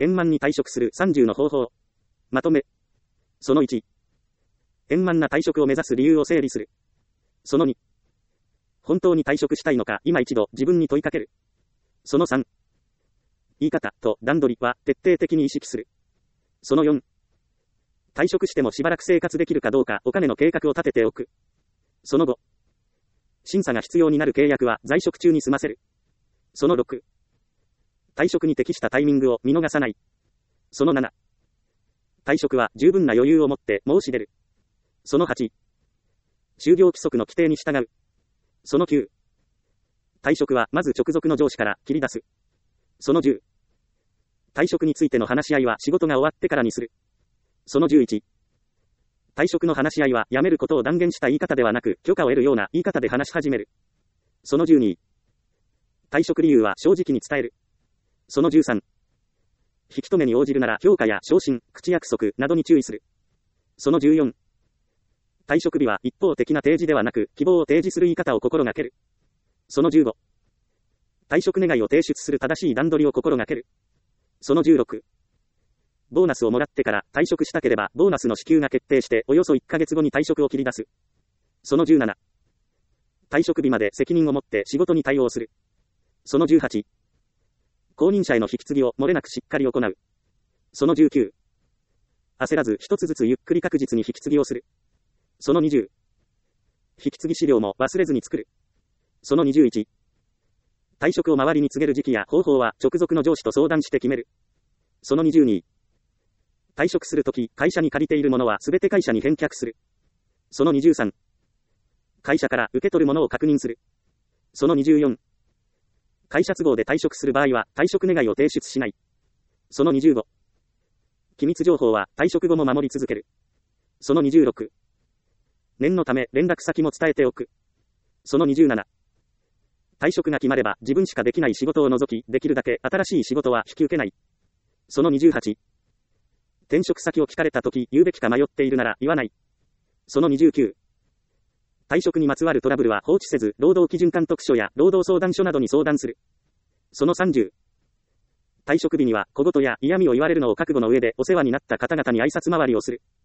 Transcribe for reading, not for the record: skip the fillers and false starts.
円満に退職する30の方法。まとめ。その1。円満な退職を目指す理由を整理する。その2。本当に退職したいのか、今一度自分に問いかける。その3。言い方と段取りは徹底的に意識する。その4。退職してもしばらく生活できるかどうか、お金の計画を立てておく。その5。審査が必要になる契約は在職中に済ませる。その6。退職に適したタイミングを見逃さない。その7。退職は十分な余裕を持って申し出る。その8。就業規則の規定に従う。その9。退職はまず直属の上司から切り出す。その10。退職についての話し合いは仕事が終わってからにする。その11。退職の話し合いは辞めることを断言した言い方ではなく、許可を得るような言い方で話し始める。その12。退職理由は正直に伝える。その13。引き止めに応じるなら評価や昇進、口約束などに注意する。その14。退職日は一方的な提示ではなく、希望を提示する言い方を心がける。その15。退職願を提出する正しい段取りを心がける。その16。ボーナスをもらってから退職したければ、ボーナスの支給が決定して、およそ1ヶ月後に退職を切り出す。その17。退職日まで責任を持って仕事に対応する。その18。後任者への引き継ぎを漏れなくしっかり行う。その19。焦らず一つずつゆっくり確実に引き継ぎをする。その20。引き継ぎ資料も忘れずに作る。その21。退職を周りに告げる時期や方法は直属の上司と相談して決める。その22。退職するとき、会社に借りているものはすべて会社に返却する。その23。会社から受け取るものを確認する。その24。会社都合で退職する場合は退職願を提出しない。その25。機密情報は退職後も守り続ける。その26。念のため連絡先も伝えておく。その27。退職が決まれば自分しかできない仕事を除き、できるだけ新しい仕事は引き受けない。その28。転職先を聞かれたとき言うべきか迷っているなら言わない。その29。退職にまつわるトラブルは放置せず、労働基準監督署や労働相談所などに相談する。その30。退職日には小言や嫌味を言われるのを覚悟の上でお世話になった方々に挨拶回りをする。